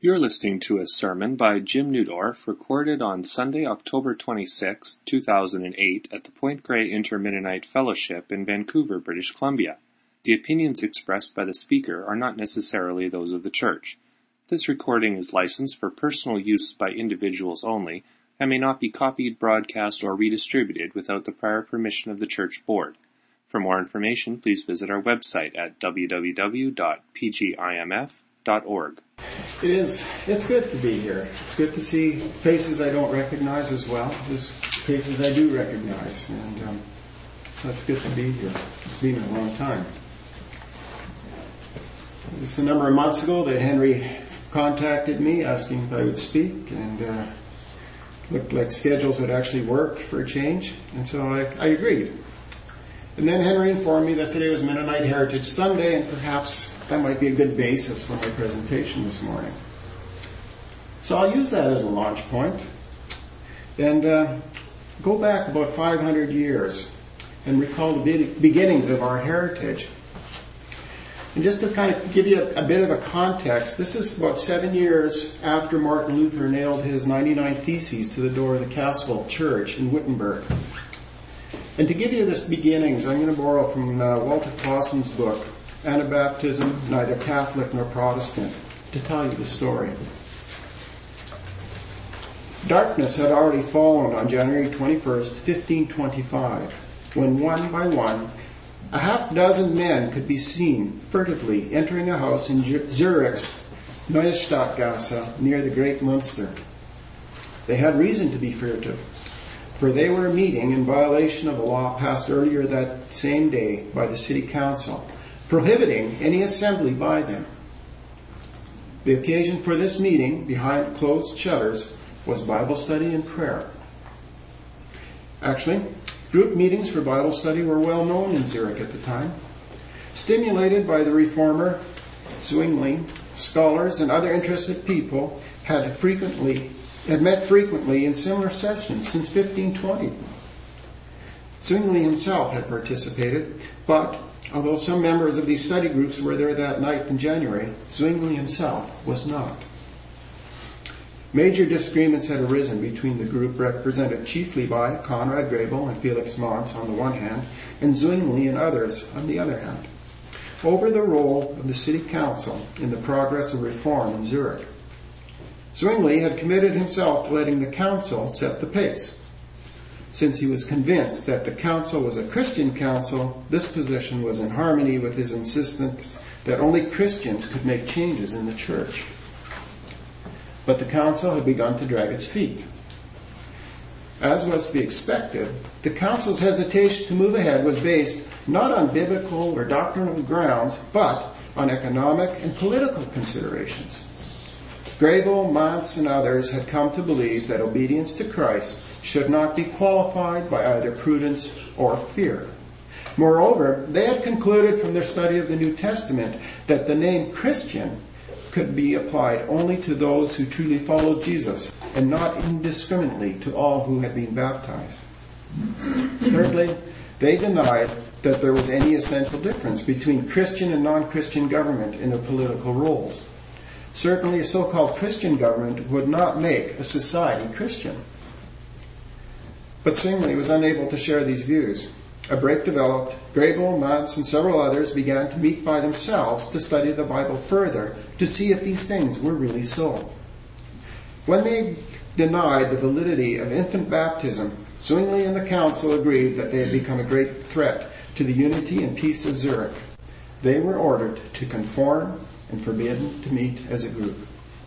You're listening to a sermon by Jim Neudorf recorded on Sunday, October 26, 2008 at the Point Grey Inter-Mennonite Fellowship in Vancouver, British Columbia. The opinions expressed by the speaker are not necessarily those of the church. This recording is licensed for personal use by individuals only and may not be copied, broadcast, or redistributed without the prior permission of the church board. For more information, please visit our website at www.pgimf.org. It's good to be here. It's good to see faces I don't recognize as well as faces I do recognize. And so it's good to be here. It's been a long time. Just a number of months ago that Henry contacted me asking if I would speak, and looked like schedules would actually work for a change, and so I agreed. And then Henry informed me that today was Mennonite Heritage Sunday, and perhaps that might be a good basis for my presentation this morning. So I'll use that as a launch point and go back about 500 years and recall the beginnings of our heritage. And just to kind of give you a bit of a context, this is about 7 years after Martin Luther nailed his 99 Theses to the door of the Castle Church in Wittenberg. And to give you this beginnings, I'm going to borrow from Walter Clausen's book, Anabaptism, Neither Catholic Nor Protestant, to tell you the story. Darkness had already fallen on January 21st, 1525, when one by one, a half dozen men could be seen furtively entering a house in Zurich's Neustadtgasse near the Great Münster. They had reason to be furtive, for they were meeting in violation of a law passed earlier that same day by the city council, prohibiting any assembly by them. The occasion for this meeting, behind closed shutters, was Bible study and prayer. Actually, group meetings for Bible study were well known in Zurich at the time. Stimulated by the reformer Zwingli, scholars and other interested people had met frequently in similar sessions since 1520. Zwingli himself had participated, but although some members of these study groups were there that night in January, Zwingli himself was not. Major disagreements had arisen between the group represented chiefly by Conrad Grebel and Felix Manz on the one hand, and Zwingli and others on the other hand, over the role of the city council in the progress of reform in Zurich. Zwingli had committed himself to letting the council set the pace. Since he was convinced that the council was a Christian council, this position was in harmony with his insistence that only Christians could make changes in the church. But the council had begun to drag its feet. As was to be expected, the council's hesitation to move ahead was based not on biblical or doctrinal grounds, but on economic and political considerations. Grebel, Manz, and others had come to believe that obedience to Christ should not be qualified by either prudence or fear. Moreover, they had concluded from their study of the New Testament that the name Christian could be applied only to those who truly followed Jesus and not indiscriminately to all who had been baptized. Thirdly, they denied that there was any essential difference between Christian and non-Christian government in their political roles. Certainly a so-called Christian government would not make a society Christian. But Zwingli was unable to share these views. A break developed. Grebel, Manz, and several others began to meet by themselves to study the Bible further to see if these things were really so. When they denied the validity of infant baptism, Zwingli and the council agreed that they had become a great threat to the unity and peace of Zurich. They were ordered to conform and forbidden to meet as a group.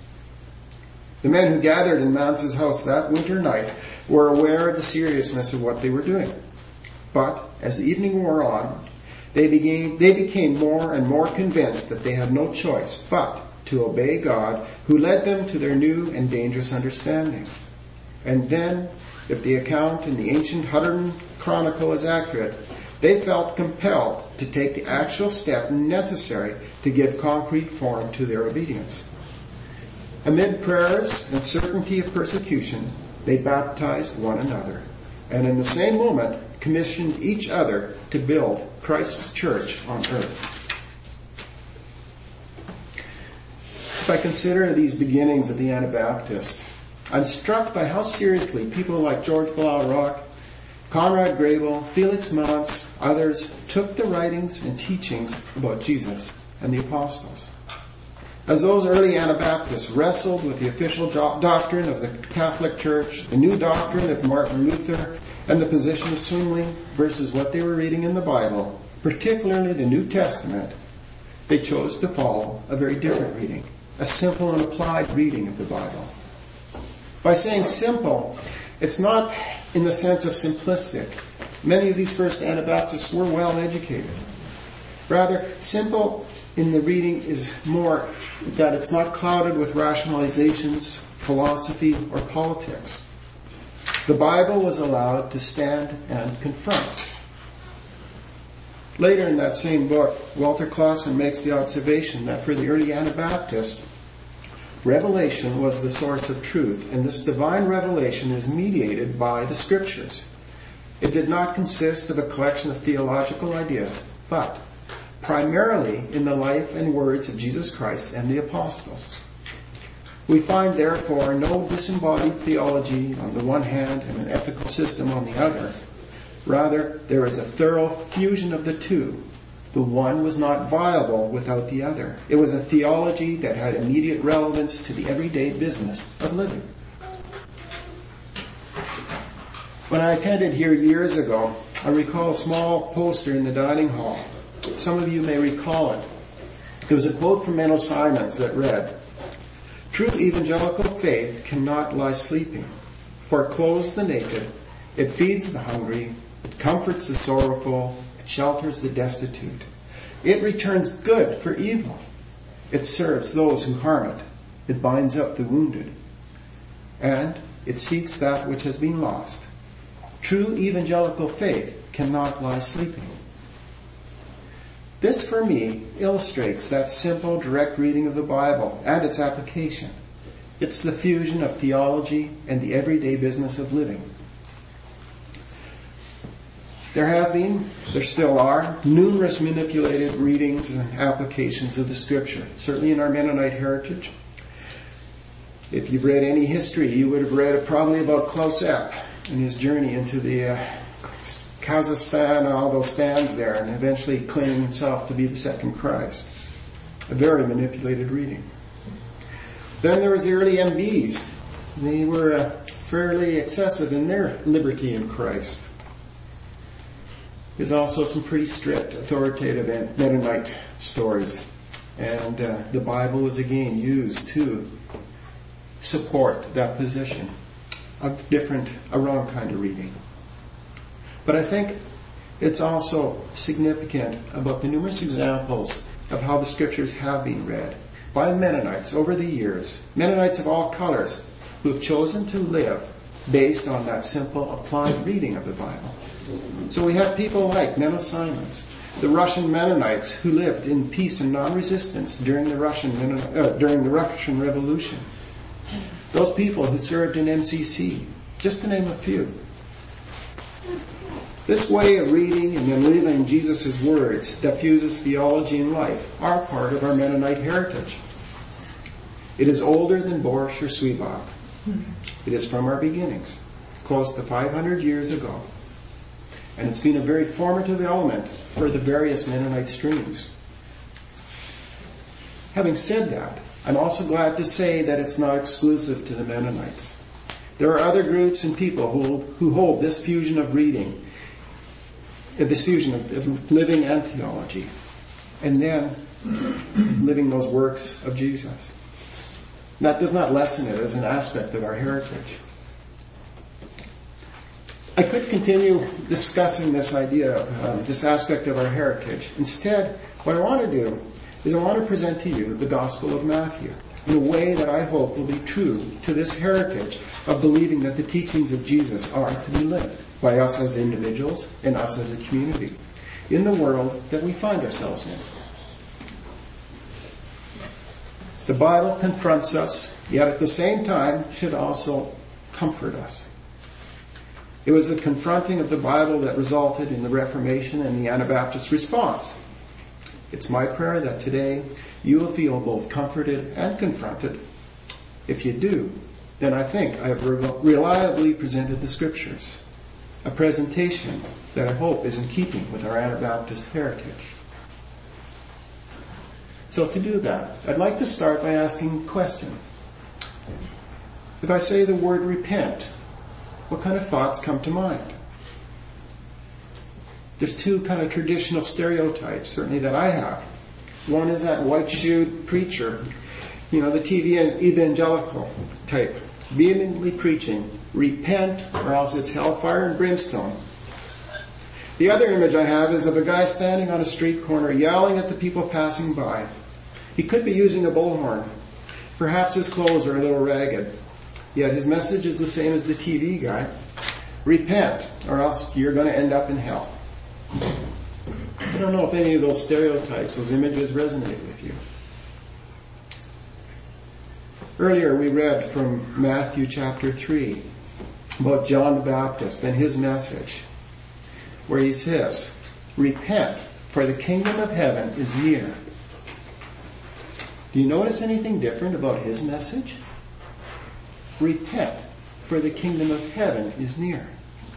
The men who gathered in Manz's house that winter night were aware of the seriousness of what they were doing. But as the evening wore on, they became more and more convinced that they had no choice but to obey God, who led them to their new and dangerous understanding. And then, if the account in the ancient Hutterman Chronicle is accurate, they felt compelled to take the actual step necessary to give concrete form to their obedience. Amid prayers and certainty of persecution, they baptized one another, and in the same moment commissioned each other to build Christ's church on earth. If I consider these beginnings of the Anabaptists, I'm struck by how seriously people like George Blaurock, Conrad Grebel, Felix Manz, others took the writings and teachings about Jesus and the apostles. As those early Anabaptists wrestled with the official doctrine of the Catholic Church, the new doctrine of Martin Luther, and the position of Zwingli versus what they were reading in the Bible, particularly the New Testament, they chose to follow a very different reading, a simple and applied reading of the Bible. By saying simple, it's not in the sense of simplistic. Many of these first Anabaptists were well educated. Rather, simple in the reading is more that it's not clouded with rationalizations, philosophy, or politics. The Bible was allowed to stand and confront. Later in that same book, Walter Clausen makes the observation that for the early Anabaptists, revelation was the source of truth, and this divine revelation is mediated by the Scriptures. It did not consist of a collection of theological ideas, but primarily in the life and words of Jesus Christ and the apostles. We find, therefore, no disembodied theology on the one hand and an ethical system on the other. Rather, there is a thorough fusion of the two. The one was not viable without the other. It was a theology that had immediate relevance to the everyday business of living. When I attended here years ago, I recall a small poster in the dining hall. Some of you may recall it. It was a quote from Menno Simons that read, "True evangelical faith cannot lie sleeping, for it clothes the naked, it feeds the hungry, it comforts the sorrowful, it shelters the destitute. It returns good for evil. It serves those who harm it. It binds up the wounded. And it seeks that which has been lost. True evangelical faith cannot lie sleeping." This, for me, illustrates that simple, direct reading of the Bible and its application. It's the fusion of theology and the everyday business of living. There still are, numerous manipulated readings and applications of the Scripture, certainly in our Mennonite heritage. If you've read any history, you would have read probably about Klaus Epp and his journey into the Kazakhstan, all those stands there, and eventually claiming himself to be the second Christ. A very manipulated reading. Then there was the early MBs. They were fairly excessive in their liberty in Christ. There's also some pretty strict, authoritative Mennonite stories. And the Bible was again used to support that position. A wrong kind of reading. But I think it's also significant about the numerous examples of how the Scriptures have been read by Mennonites over the years. Mennonites of all colors who have chosen to live based on that simple applied reading of the Bible. So we have people like Menno Simons, the Russian Mennonites who lived in peace and non-resistance during the Russian Revolution. Those people who served in MCC, just to name a few. This way of reading and then living Jesus' words that fuses theology and life are part of our Mennonite heritage. It is older than Borsch or Zwieback. It is from our beginnings, close to 500 years ago. And it's been a very formative element for the various Mennonite streams. Having said that, I'm also glad to say that it's not exclusive to the Mennonites. There are other groups and people who hold this fusion of reading, this fusion of living and theology, and then living those works of Jesus. That does not lessen it as an aspect of our heritage. I could continue discussing this idea, this aspect of our heritage. Instead, what I want to do is I want to present to you the Gospel of Matthew in a way that I hope will be true to this heritage of believing that the teachings of Jesus are to be lived by us as individuals and us as a community in the world that we find ourselves in. The Bible confronts us, yet at the same time should also comfort us. It was the confronting of the Bible that resulted in the Reformation and the Anabaptist response. It's my prayer that today you will feel both comforted and confronted. If you do, then I think I have reliably presented the Scriptures, a presentation that I hope is in keeping with our Anabaptist heritage. So to do that, I'd like to start by asking a question. If I say the word repent, what kind of thoughts come to mind? There's two kind of traditional stereotypes, certainly that I have. One is that white-shoed preacher, the TV evangelical type, vehemently preaching, repent or else it's hellfire and brimstone. The other image I have is of a guy standing on a street corner yelling at the people passing by. He could be using a bullhorn. Perhaps his clothes are a little ragged. Yet his message is the same as the TV guy. Repent or else you're going to end up in hell. I don't know if any of those stereotypes, those images resonate with you. Earlier we read from Matthew chapter 3 about John the Baptist and his message, where he says, repent, for the kingdom of heaven is near. Do you notice anything different about his message? Repent, for the kingdom of heaven is near.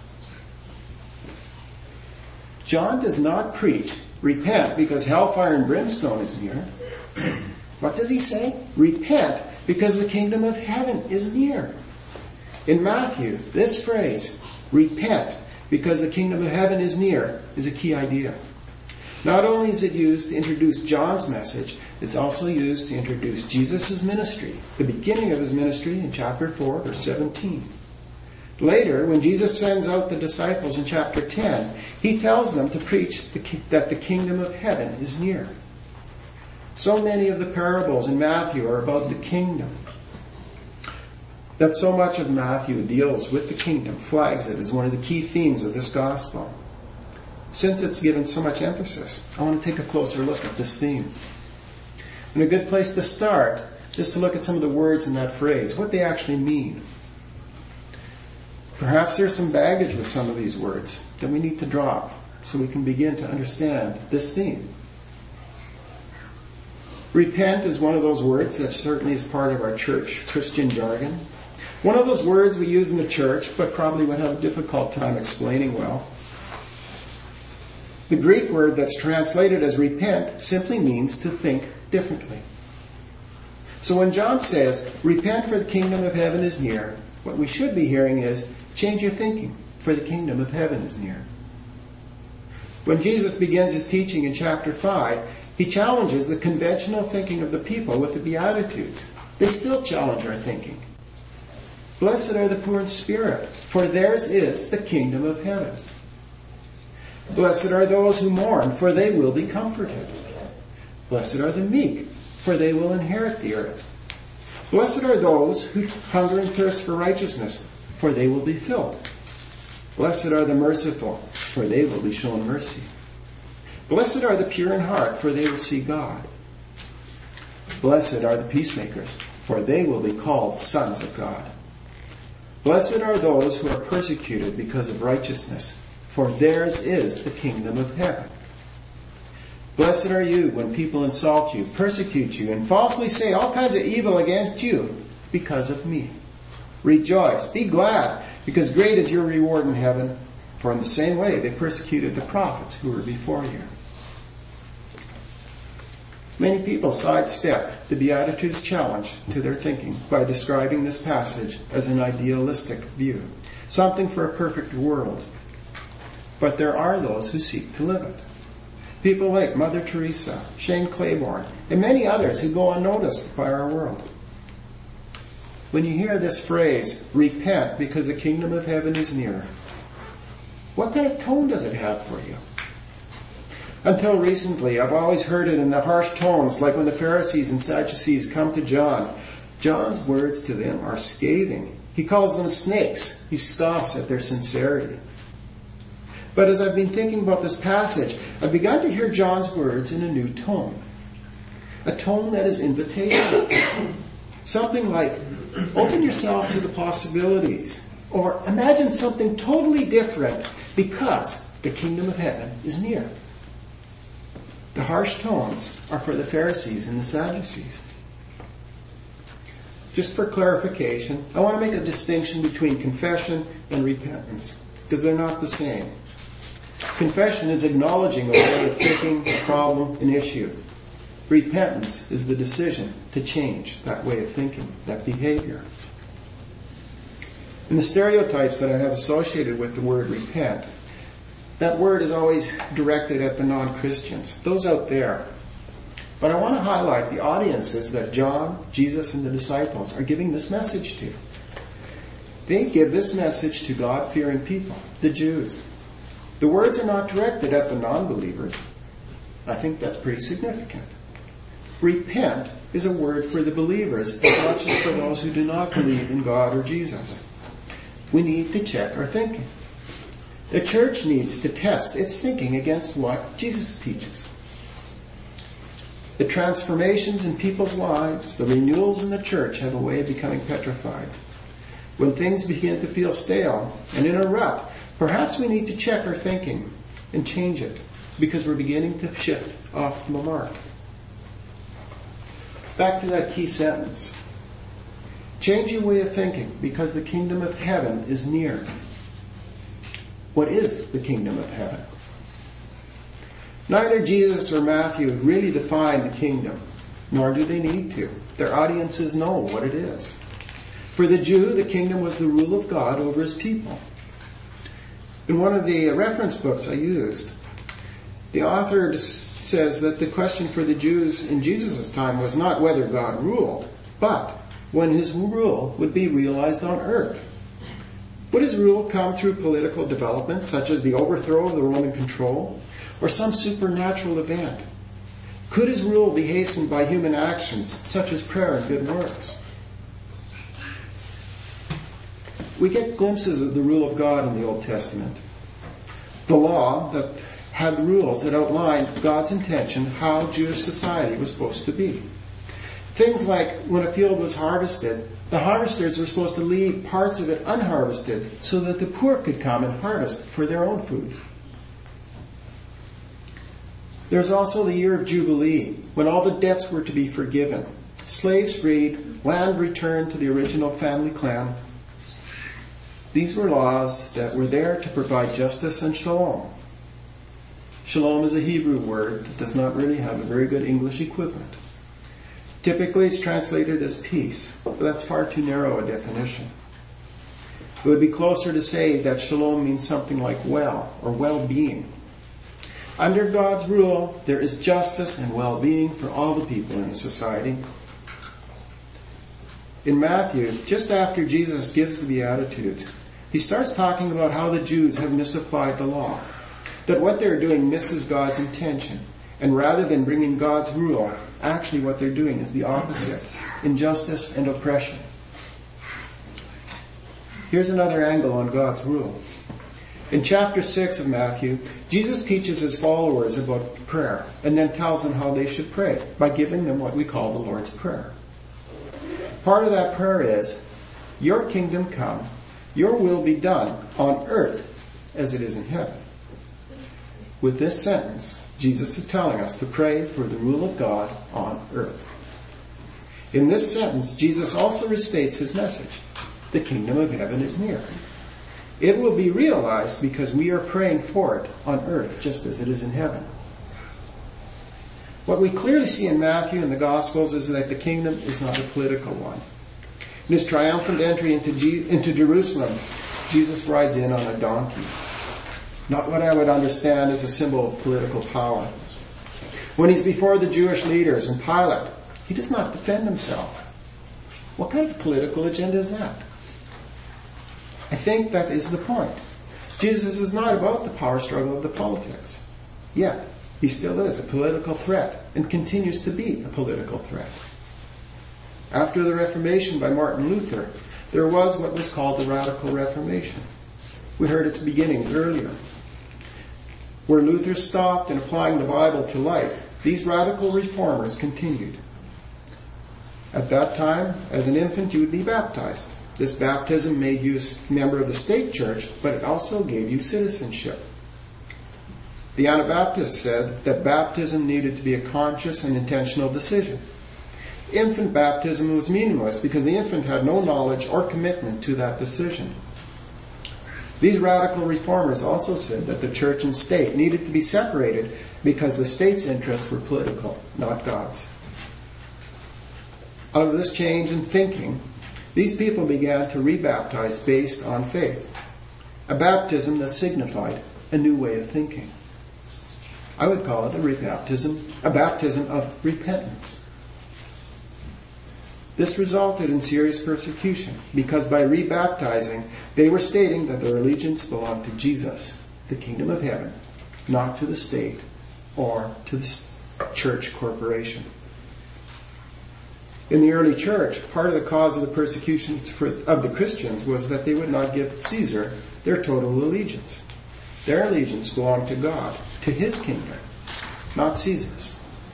John does not preach, repent because hellfire and brimstone is near. What does he say? Repent because the kingdom of heaven is near. In Matthew, this phrase, repent because the kingdom of heaven is near, is a key idea. Not only is it used to introduce John's message, it's also used to introduce Jesus' ministry, the beginning of his ministry in chapter 4, verse 17. Later, when Jesus sends out the disciples in chapter 10, he tells them to preach that the kingdom of heaven is near. So many of the parables in Matthew are about the kingdom, that so much of Matthew deals with the kingdom, flags it as one of the key themes of this gospel. Since it's given so much emphasis, I want to take a closer look at this theme. And a good place to start is to look at some of the words in that phrase, what they actually mean. Perhaps there's some baggage with some of these words that we need to drop so we can begin to understand this theme. Repent is one of those words that certainly is part of our church Christian jargon. One of those words we use in the church, but probably would have a difficult time explaining well. The Greek word that's translated as repent simply means to think differently. So when John says, repent for the kingdom of heaven is near, what we should be hearing is, change your thinking, for the kingdom of heaven is near. When Jesus begins his teaching in chapter 5, he challenges the conventional thinking of the people with the Beatitudes. They still challenge our thinking. Blessed are the poor in spirit, for theirs is the kingdom of heaven. Blessed are those who mourn, for they will be comforted. Blessed are the meek, for they will inherit the earth. Blessed are those who hunger and thirst for righteousness, for they will be filled. Blessed are the merciful, for they will be shown mercy. Blessed are the pure in heart, for they will see God. Blessed are the peacemakers, for they will be called sons of God. Blessed are those who are persecuted because of righteousness, for theirs is the kingdom of heaven. Blessed are you when people insult you, persecute you, and falsely say all kinds of evil against you because of me. Rejoice, be glad, because great is your reward in heaven, for in the same way they persecuted the prophets who were before you. Many people sidestep the Beatitudes challenge to their thinking by describing this passage as an idealistic view, something for a perfect world. But there are those who seek to live it. People like Mother Teresa, Shane Claiborne, and many others who go unnoticed by our world. When you hear this phrase, repent because the kingdom of heaven is near, what kind of tone does it have for you? Until recently, I've always heard it in the harsh tones, like when the Pharisees and Sadducees come to John. John's words to them are scathing. He calls them snakes. He scoffs at their sincerity. But as I've been thinking about this passage, I've begun to hear John's words in a new tone. A tone that is invitational. Something like, open yourself to the possibilities. Or imagine something totally different because the kingdom of heaven is near. The harsh tones are for the Pharisees and the Sadducees. Just for clarification, I want to make a distinction between confession and repentance, because they're not the same. Confession is acknowledging a way of thinking, a problem, an issue. Repentance is the decision to change that way of thinking, that behavior. In the stereotypes that I have associated with the word repent, that word is always directed at the non-Christians, those out there. But I want to highlight the audiences that John, Jesus, and the disciples are giving this message to. They give this message to God-fearing people, the Jews. The words are not directed at the non-believers. I think that's pretty significant. Repent is a word for the believers as much as for those who do not believe in God or Jesus. We need to check our thinking. The church needs to test its thinking against what Jesus teaches. The transformations in people's lives, the renewals in the church have a way of becoming petrified. When things begin to feel stale and in a rut, perhaps we need to check our thinking and change it because we're beginning to shift off the mark. Back to that key sentence. Change your way of thinking because the kingdom of heaven is near. What is the kingdom of heaven? Neither Jesus or Matthew really define the kingdom, nor do they need to. Their audiences know what it is. For the Jew, the kingdom was the rule of God over his people. In one of the reference books I used, the author says that the question for the Jews in Jesus' time was not whether God ruled, but when his rule would be realized on earth. Would his rule come through political development, such as the overthrow of the Roman control, or some supernatural event? Could his rule be hastened by human actions, such as prayer and good works? We get glimpses of the rule of God in the Old Testament. The law that had rules that outlined God's intention how Jewish society was supposed to be. Things like when a field was harvested, the harvesters were supposed to leave parts of it unharvested so that the poor could come and harvest for their own food. There's also the year of Jubilee, when all the debts were to be forgiven. Slaves freed, land returned to the original family clan. These were laws that were there to provide justice and shalom. Shalom is a Hebrew word that does not really have a very good English equivalent. Typically it's translated as peace, but that's far too narrow a definition. It would be closer to say that shalom means something like well or well-being. Under God's rule, there is justice and well-being for all the people in the society. In Matthew, just after Jesus gives the Beatitudes, he starts talking about how the Jews have misapplied the law, that what they're doing misses God's intention, and rather than bringing God's rule, actually what they're doing is the opposite, injustice and oppression. Here's another angle on God's rule. In chapter 6 of Matthew, Jesus teaches his followers about prayer and then tells them how they should pray by giving them what we call the Lord's Prayer. Part of that prayer is, your kingdom come, your will be done on earth as it is in heaven. With this sentence, Jesus is telling us to pray for the rule of God on earth. In this sentence, Jesus also restates his message. The kingdom of heaven is near. It will be realized because we are praying for it on earth just as it is in heaven. What we clearly see in Matthew and the Gospels is that the kingdom is not a political one. In his triumphant entry into Jerusalem, Jesus rides in on a donkey. Not what I would understand as a symbol of political power. When he's before the Jewish leaders and Pilate, he does not defend himself. What kind of political agenda is that? I think that is the point. Jesus is not about the power struggle of the politics. Yet, he still is a political threat and continues to be a political threat. After the Reformation by Martin Luther, there was what was called the Radical Reformation. We heard its beginnings earlier. Where Luther stopped in applying the Bible to life, these radical reformers continued. At that time, as an infant, you would be baptized. This baptism made you a member of the state church, but it also gave you citizenship. The Anabaptists said that baptism needed to be a conscious and intentional decision. Infant baptism was meaningless because the infant had no knowledge or commitment to that decision. These radical reformers also said that the church and state needed to be separated because the state's interests were political, not God's. Out of this change in thinking, these people began to rebaptize based on faith, a baptism that signified a new way of thinking. I would call it a baptism of repentance. This resulted in serious persecution because by rebaptizing, they were stating that their allegiance belonged to Jesus, the kingdom of heaven, not to the state or to the church corporation. In the early church, part of the cause of the persecutions of the Christians was that they would not give Caesar their total allegiance. Their allegiance belonged to God, to His kingdom, not Caesar's.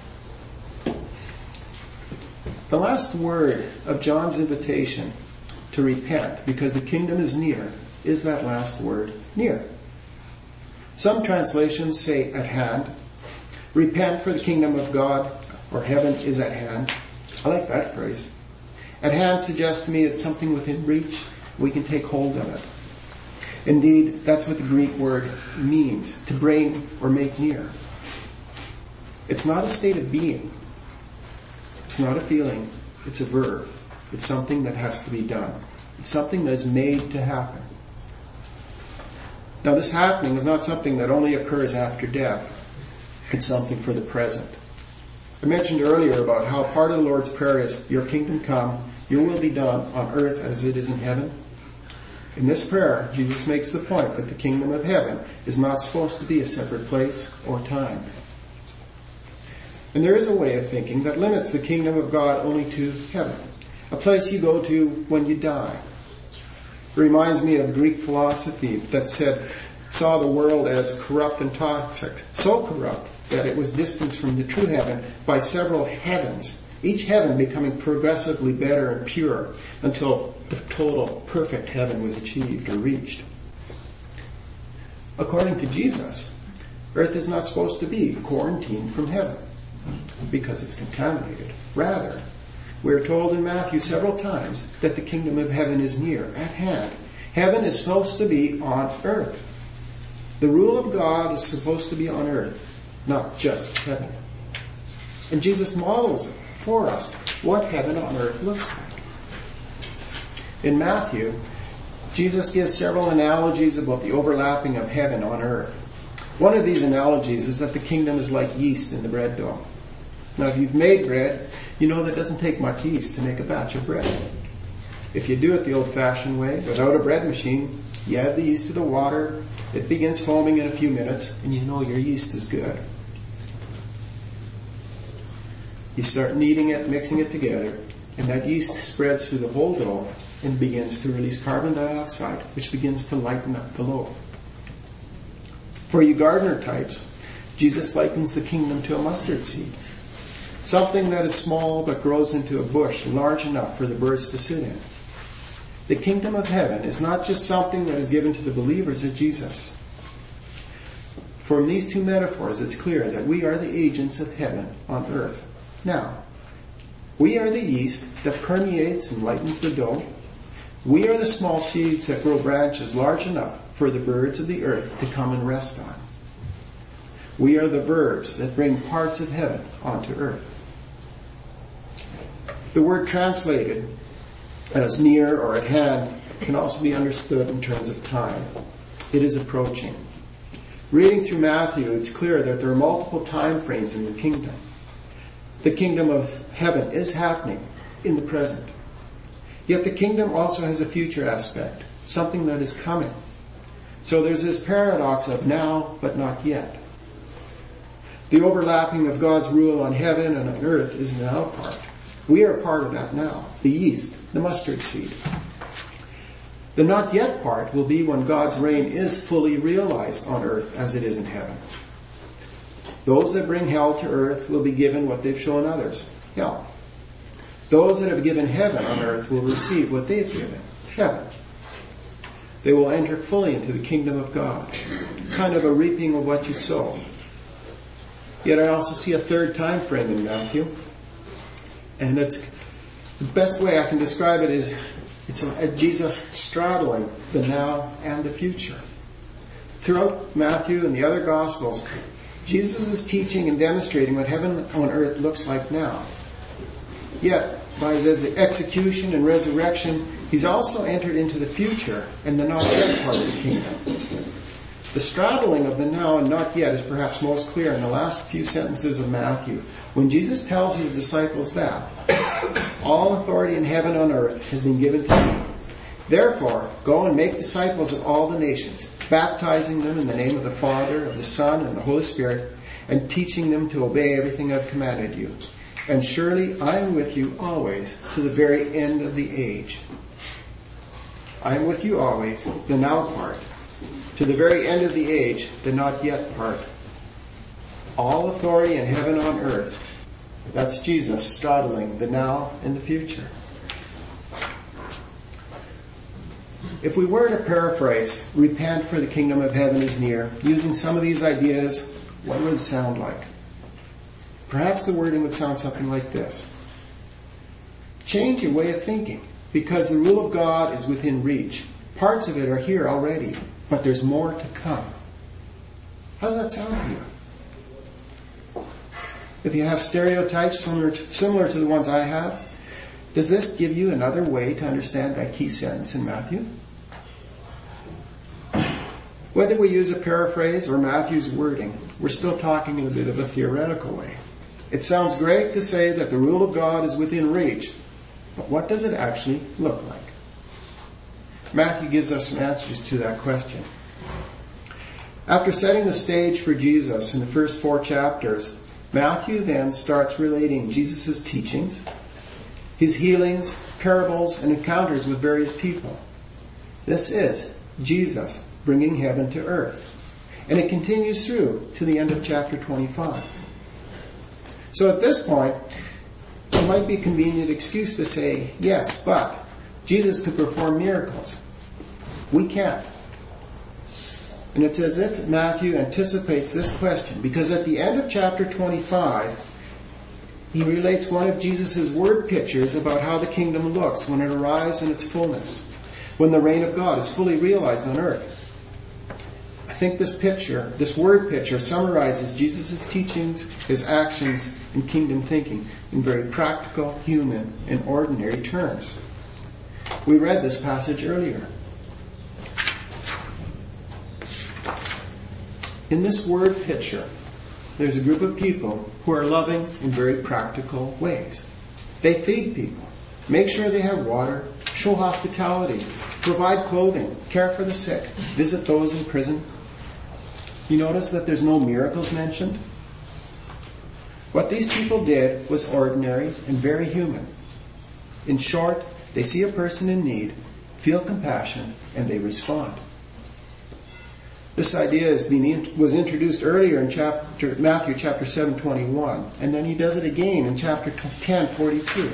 The last word of John's invitation to repent, because the kingdom is near, is that last word, near. Some translations say at hand. Repent, for the kingdom of God or heaven is at hand. I like that phrase. At hand suggests to me it's something within reach. We can take hold of it. Indeed, that's what the Greek word means, to bring or make near. It's not a state of being. It's not a feeling. It's a verb. It's something that has to be done. It's something that is made to happen. Now, this happening is not something that only occurs after death. It's something for the present. I mentioned earlier about how part of the Lord's Prayer is, your kingdom come, your will be done on earth as it is in heaven. In this prayer, Jesus makes the point that the kingdom of heaven is not supposed to be a separate place or time. And there is a way of thinking that limits the kingdom of God only to heaven, a place you go to when you die. It reminds me of Greek philosophy that saw the world as corrupt and toxic, so corrupt that it was distanced from the true heaven by several heavens, each heaven becoming progressively better and pure until the total perfect heaven was achieved or reached. According to Jesus, earth is not supposed to be quarantined from heaven because it's contaminated. Rather, we're told in Matthew several times that the kingdom of heaven is near, at hand. Heaven is supposed to be on earth. The rule of God is supposed to be on earth, not just heaven. And Jesus models for us what heaven on earth looks like. In Matthew, Jesus gives several analogies about the overlapping of heaven on earth. One of these analogies is that the kingdom is like yeast in the bread dough. Now, if you've made bread, you know that it doesn't take much yeast to make a batch of bread. If you do it the old-fashioned way, without a bread machine, you add the yeast to the water, it begins foaming in a few minutes, and you know your yeast is good. You start kneading it, mixing it together, and that yeast spreads through the whole dough and begins to release carbon dioxide, which begins to lighten up the loaf. For you gardener types, Jesus likens the kingdom to a mustard seed. Something that is small but grows into a bush large enough for the birds to sit in. The kingdom of heaven is not just something that is given to the believers of Jesus. From these two metaphors, it's clear that we are the agents of heaven on earth. Now, we are the yeast that permeates and lightens the dough. We are the small seeds that grow branches large enough for the birds of the earth to come and rest on. We are the verbs that bring parts of heaven onto earth. The word translated as near or at hand can also be understood in terms of time. It is approaching. Reading through Matthew, it's clear that there are multiple time frames in the kingdom. The kingdom of heaven is happening in the present. Yet the kingdom also has a future aspect, something that is coming. So there's this paradox of now but not yet. The overlapping of God's rule on heaven and on earth is the now part. We are part of that now, the yeast, the mustard seed. The not yet part will be when God's reign is fully realized on earth as it is in heaven. Those that bring hell to earth will be given what they've shown others, hell. Those that have given heaven on earth will receive what they've given, heaven. they will enter fully into the kingdom of God. Kind of a reaping of what you sow. Yet I also see a third time frame in Matthew. And it's the best way I can describe it is it's Jesus straddling the now and the future. Throughout Matthew and the other Gospels, Jesus is teaching and demonstrating what heaven on earth looks like now. Yet, by his execution and resurrection, he's also entered into the future and the not yet part of the kingdom. The straddling of the now and not yet is perhaps most clear in the last few sentences of Matthew, when Jesus tells his disciples that all authority in heaven and on earth has been given to me. Therefore, go and make disciples of all the nations, baptizing them in the name of the Father, of the Son, and the Holy Spirit, and teaching them to obey everything I've commanded you. And surely I am with you always to the very end of the age. I am with you always, the now part, to the very end of the age, the not yet part. All authority in heaven and on earth. That's Jesus straddling the now and the future. If we were to paraphrase, repent for the kingdom of heaven is near, using some of these ideas, what would it sound like? Perhaps the wording would sound something like this. Change your way of thinking, because the rule of God is within reach. Parts of it are here already, but there's more to come. How does that sound to you? If you have stereotypes similar to the ones I have, does this give you another way to understand that key sentence in Matthew? Whether we use a paraphrase or Matthew's wording, we're still talking in a bit of a theoretical way. It sounds great to say that the rule of God is within reach, but what does it actually look like? Matthew gives us some answers to that question. After setting the stage for Jesus in the first 4 chapters, Matthew then starts relating Jesus' teachings, his healings, parables, and encounters with various people. This is Jesus bringing heaven to earth. And it continues through to the end of chapter 25. So at this point, it might be a convenient excuse to say, yes, but Jesus could perform miracles. We can't. And it's as if Matthew anticipates this question, because at the end of chapter 25, he relates one of Jesus' word pictures about how the kingdom looks when it arrives in its fullness, when the reign of God is fully realized on earth. I think this word picture summarizes Jesus' teachings, his actions, and kingdom thinking in very practical, human, and ordinary terms. We read this passage earlier. In this word picture, there's a group of people who are loving in very practical ways. They feed people, make sure they have water, show hospitality, provide clothing, care for the sick, visit those in prison. You notice that there's no miracles mentioned? What these people did was ordinary and very human. In short, they see a person in need, feel compassion, and they respond. This idea was introduced earlier in Matthew chapter 7:21, and then he does it again in chapter 10:42.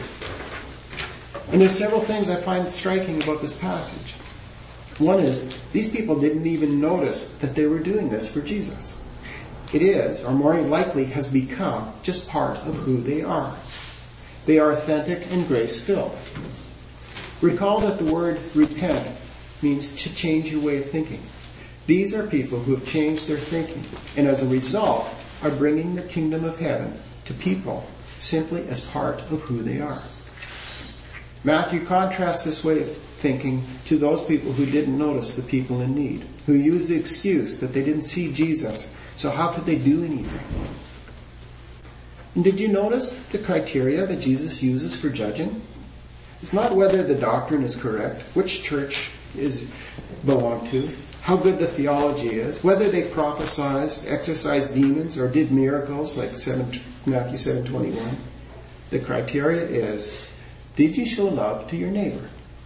And there's several things I find striking about this passage. One is, these people didn't even notice that they were doing this for Jesus. It is, or more likely has become, just part of who they are. They are authentic and grace-filled. Recall that the word repent means to change your way of thinking. These are people who have changed their thinking, and as a result are bringing the kingdom of heaven to people simply as part of who they are. Matthew contrasts this way of thinking to those people who didn't notice the people in need, who used the excuse that they didn't see Jesus, so how could they do anything? And did you notice the criteria that Jesus uses for judging? It's not whether the doctrine is correct, which church is belonged to, how good the theology is, whether they prophesied, exorcised demons, or did miracles like Matthew 7:21. The criteria is, did you show love to your neighbor?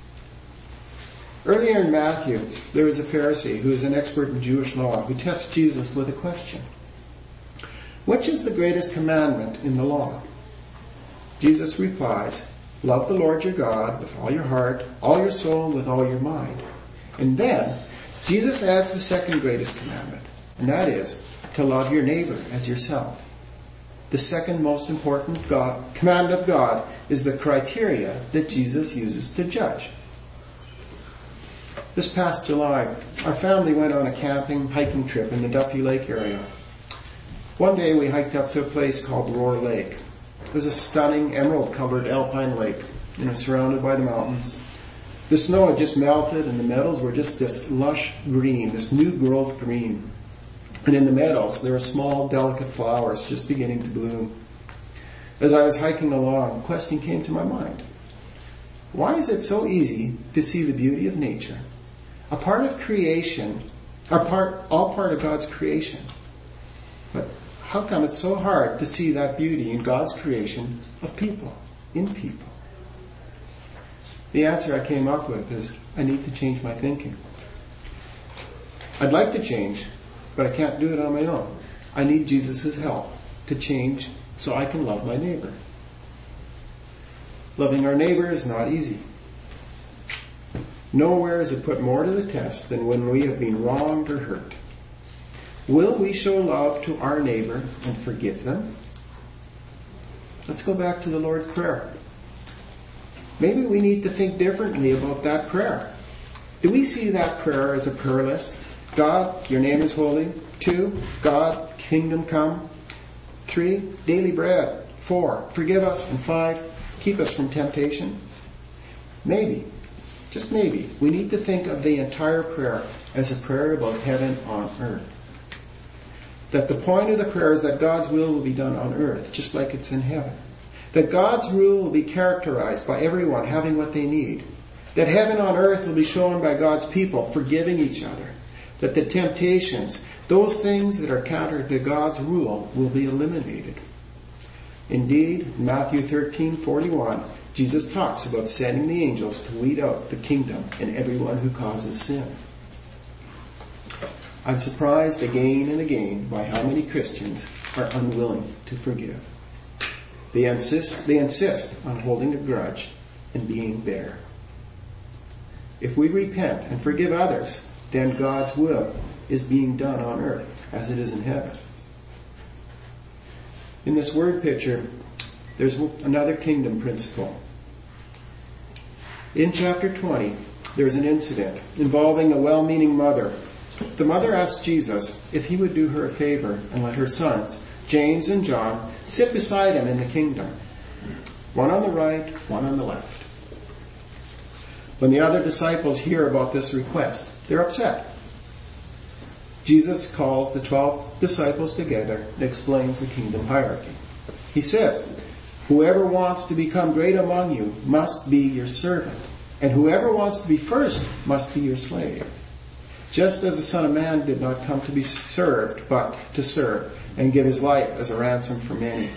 Earlier in Matthew, there was a Pharisee who is an expert in Jewish law who tests Jesus with a question. Which is the greatest commandment in the law? Jesus replies, love the Lord your God with all your heart, all your soul, and with all your mind. And then, Jesus adds the second greatest commandment, and that is to love your neighbor as yourself. The second most important command of God is the criteria that Jesus uses to judge. This past July, our family went on a hiking trip in the Duffy Lake area. One day we hiked up to a place called Roar Lake. It was a stunning emerald-colored alpine lake, surrounded by the mountains. The snow had just melted and the meadows were just this lush green, this new growth green. And in the meadows there were small, delicate flowers just beginning to bloom. As I was hiking along, a question came to my mind. Why is it so easy to see the beauty of nature? A part of creation, all part of God's creation. But how come it's so hard to see that beauty in God's creation of people, in people? The answer I came up with is, I need to change my thinking. I'd like to change, but I can't do it on my own. I need Jesus' help to change so I can love my neighbor. Loving our neighbor is not easy. Nowhere is it put more to the test than when we have been wronged or hurt. Will we show love to our neighbor and forgive them? Let's go back to the Lord's Prayer. Maybe we need to think differently about that prayer. Do we see that prayer as a prayer list? God, your name is holy. 2, God, kingdom come. 3, daily bread. 4, forgive us. And 5, keep us from temptation. Maybe, just maybe, we need to think of the entire prayer as a prayer about heaven on earth. That the point of the prayer is that God's will be done on earth, just like it's in heaven. That God's rule will be characterized by everyone having what they need. That heaven on earth will be shown by God's people forgiving each other. That the temptations, those things that are counter to God's rule, will be eliminated. Indeed, in Matthew 13:41, Jesus talks about sending the angels to weed out the kingdom and everyone who causes sin. I'm surprised again and again by how many Christians are unwilling to forgive. They insist on holding a grudge and being bitter. If we repent and forgive others, then God's will is being done on earth as it is in heaven. In this word picture, there's another kingdom principle. In chapter 20, there's an incident involving a well-meaning mother. The mother asked Jesus if he would do her a favor and let her sons, James and John, sit beside him in the kingdom. One on the right, one on the left. When the other disciples hear about this request, they're upset. Jesus calls the 12 disciples together and explains the kingdom hierarchy. He says, whoever wants to become great among you must be your servant, and whoever wants to be first must be your slave. Just as the Son of Man did not come to be served, but to serve and give his life as a ransom for many.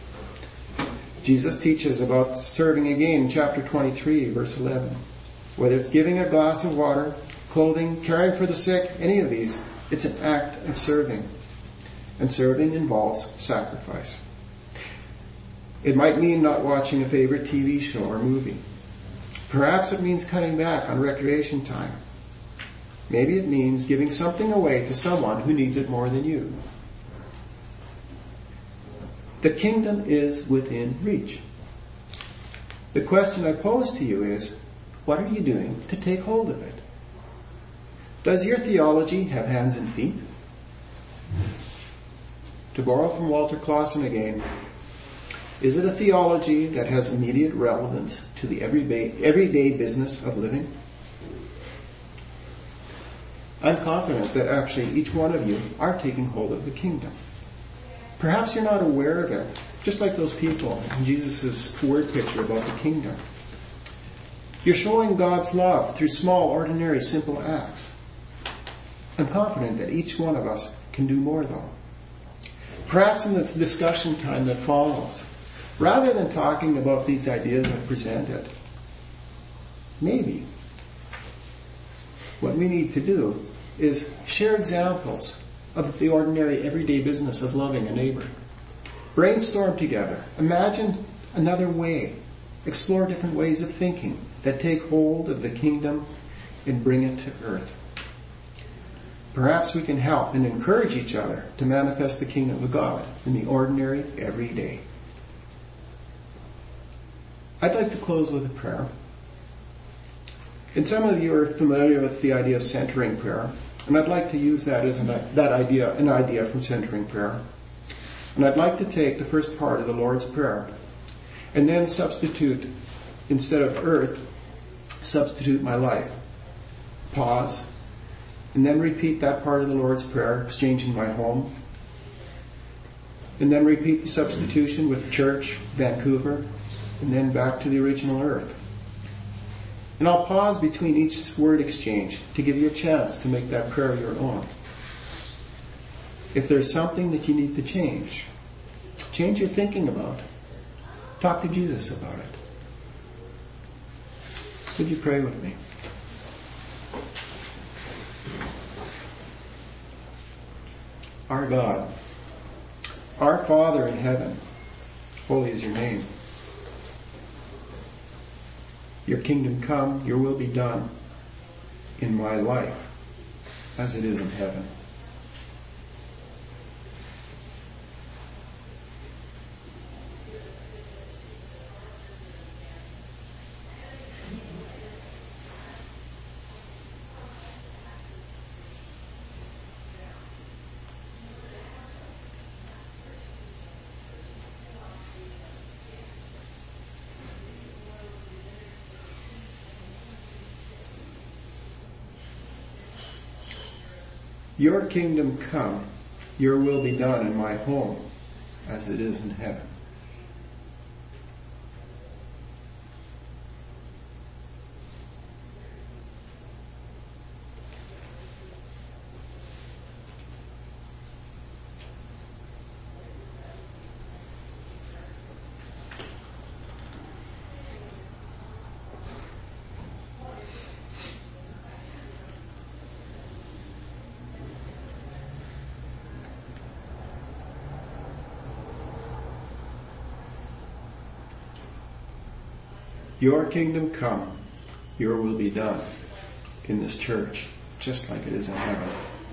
Jesus teaches about serving again in chapter 23, verse 11. Whether it's giving a glass of water, clothing, caring for the sick, any of these, it's an act of serving. And serving involves sacrifice. It might mean not watching a favorite TV show or movie. Perhaps it means cutting back on recreation time. Maybe it means giving something away to someone who needs it more than you. The kingdom is within reach. The question I pose to you is, what are you doing to take hold of it? Does your theology have hands and feet? To borrow from Walter Clausen again, is it a theology that has immediate relevance to the everyday business of living? I'm confident that actually each one of you are taking hold of the kingdom. Perhaps you're not aware of it, just like those people in Jesus' word picture about the kingdom. You're showing God's love through small, ordinary, simple acts. I'm confident that each one of us can do more, though. Perhaps in this discussion time that follows, rather than talking about these ideas I've presented, maybe what we need to do is share examples of the ordinary, everyday business of loving a neighbor. Brainstorm together. Imagine another way. Explore different ways of thinking that take hold of the kingdom and bring it to earth. Perhaps we can help and encourage each other to manifest the kingdom of God in the ordinary, everyday. I'd like to close with a prayer. And some of you are familiar with the idea of centering prayer, and I'd like to use that as an idea from centering prayer. And I'd like to take the first part of the Lord's Prayer and then substitute, instead of earth, substitute my life. Pause, and then repeat that part of the Lord's Prayer, exchanging my home. And then repeat the substitution with church, Vancouver, and then back to the original earth. And I'll pause between each word exchange to give you a chance to make that prayer your own. If there's something that you need to change your thinking about, talk to Jesus about it. Would you pray with me? Our God, our Father in heaven, holy is your name. Your kingdom come, your will be done in my life as it is in heaven. Your kingdom come, your will be done in my home as it is in heaven. Your kingdom come, your will be done in this church, just like it is in heaven.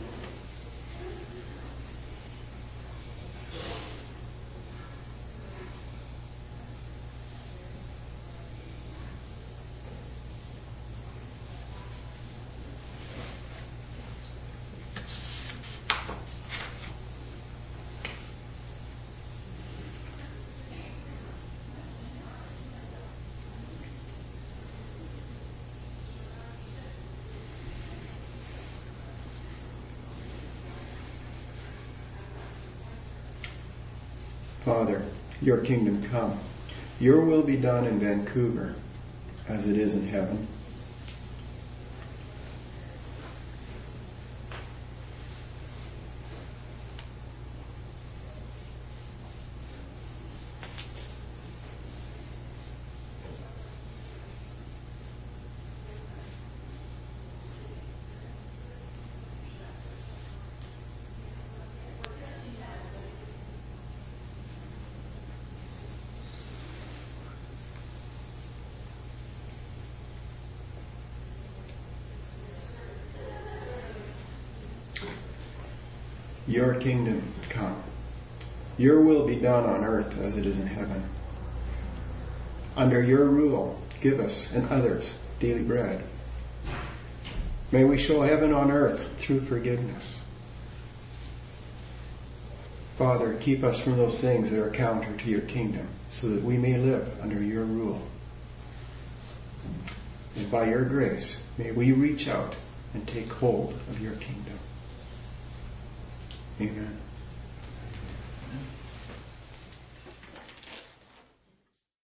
Father, your kingdom come. Your will be done in Vancouver as it is in heaven. Your kingdom come. Your will be done on earth as it is in heaven. Under your rule, give us and others daily bread. May we show heaven on earth through forgiveness. Father, keep us from those things that are counter to your kingdom, so that we may live under your rule. And by your grace, may we reach out and take hold of your kingdom. Amen.